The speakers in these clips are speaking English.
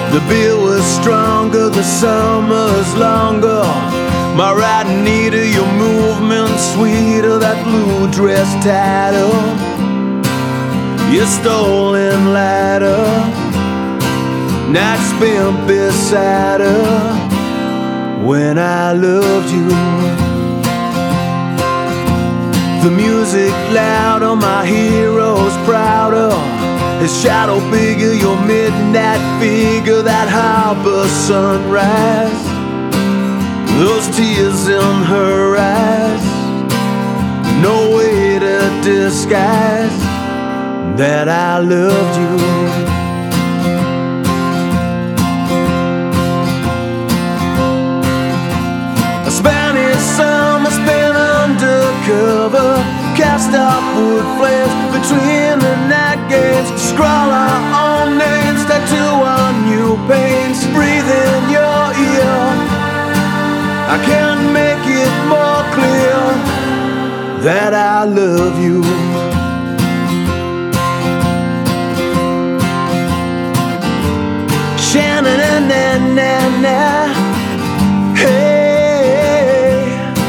The beer was stronger, the summer's longer. My riding neater, your movement sweeter. That blue dress tighter, your stolen ladder, night spent beside her when I loved you. The music louder, my hero's prouder. His shadow bigger, your midnight figure. That harbor sunrise, those tears in her eyes. No way to disguise that I loved you. A Spanish summer spent undercover, cast off wood flames between the night games. Scrawl our own names, tattoo our new pains. Breathe in your ear, I can't make it more clear that I love you. Sha-na-na-na-na-na, hey,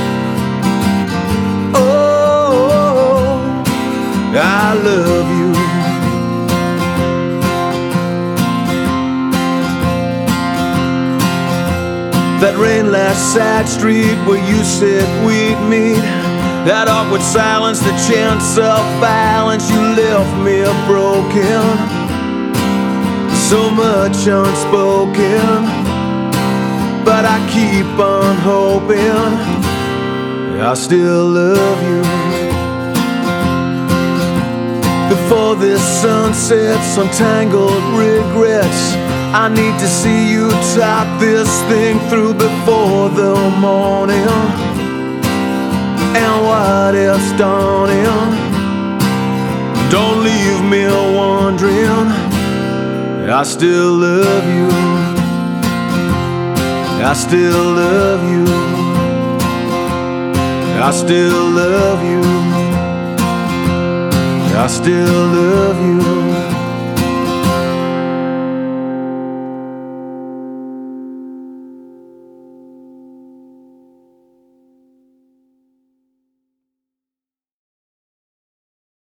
oh, I love you. That rain last side street where you said we'd meet. That awkward silence, the chance of violence. You left me broken, so much unspoken, but I keep on hoping I still love you. Before this sun sets, untangled regrets. I need to see you talk this thing through before the morning. And what else dawning? Don't leave me wondering. I still love you. I still love you. I still love you. I still love you.